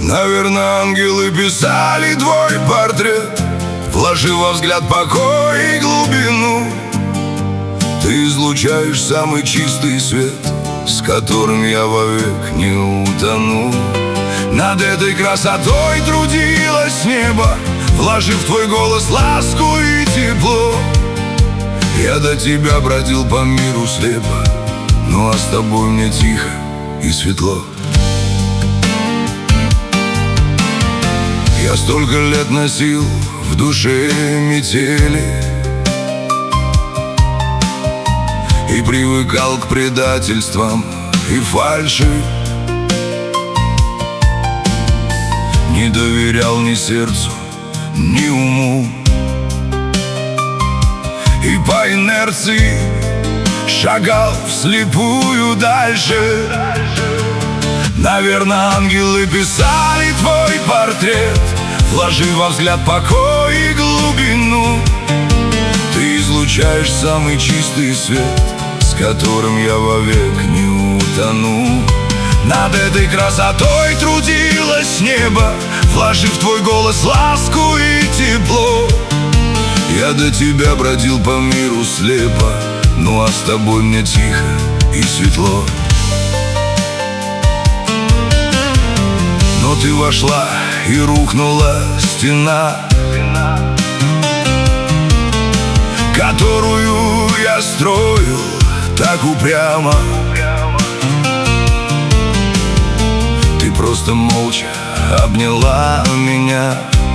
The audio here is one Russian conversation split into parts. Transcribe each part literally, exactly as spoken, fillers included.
Наверное, ангелы писали твой портрет, вложив во взгляд покой и глубину. Ты излучаешь самый чистый свет, с которым я вовек не утону. Над этой красотой трудилось небо, вложив в твой голос ласку и тепло. Я до тебя бродил по миру слепо, ну а с тобой мне тихо и светло. Я столько лет носил в душе метели и привыкал к предательствам и фальши. Не доверял ни сердцу, ни уму, и по инерции шагал вслепую дальше. Наверное, ангелы писали твой портрет, вложив во взгляд покой и глубину. Ты излучаешь самый чистый свет, с которым я вовек не утону. Над этой красотой трудилось небо, вложив в твой голос ласку и тепло. Я до тебя бродил по миру слепо, ну а с тобой мне тихо и светло. Но ты вошла, и рухнула стена, которую я строил так упрямо. Ты просто молча обняла меня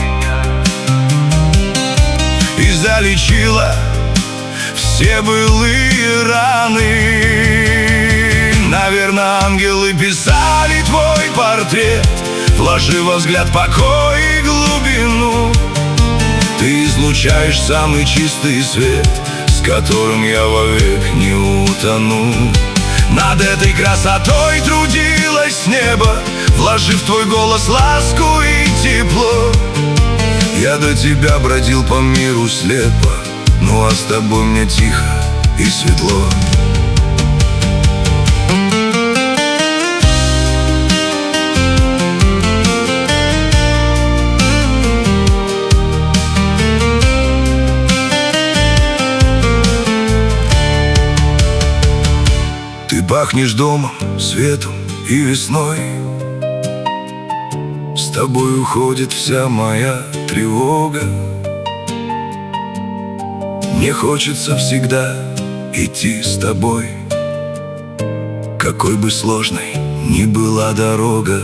и залечила все былые раны. Наверное, ангелы писали твой портрет, вложив во взгляд покой и глубину. Ты излучаешь самый чистый свет, с которым я вовек не утону. Над этой красотой трудилось небо, вложив в твой голос ласку и тепло. Я до тебя бродил по миру слепо, ну а с тобой мне тихо и светло. Ты пахнешь домом, светом и весной. С тобой уходит вся моя тревога. Мне хочется всегда идти с тобой, какой бы сложной ни была дорога.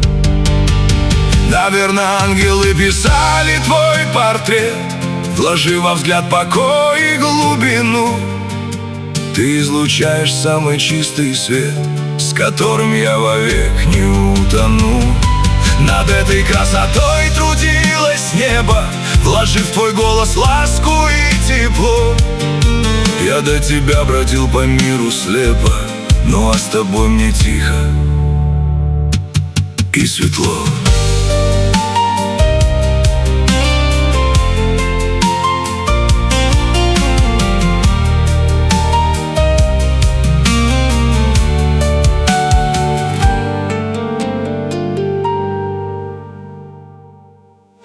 Наверное, ангелы писали твой портрет, вложив во взгляд покой и глубину. Ты излучаешь самый чистый свет, с которым я вовек не утону. Над этой красотой трудилось небо, вложив в твой голос ласку и тепло. Я до тебя бродил по миру слепо, ну а с тобой мне тихо и светло.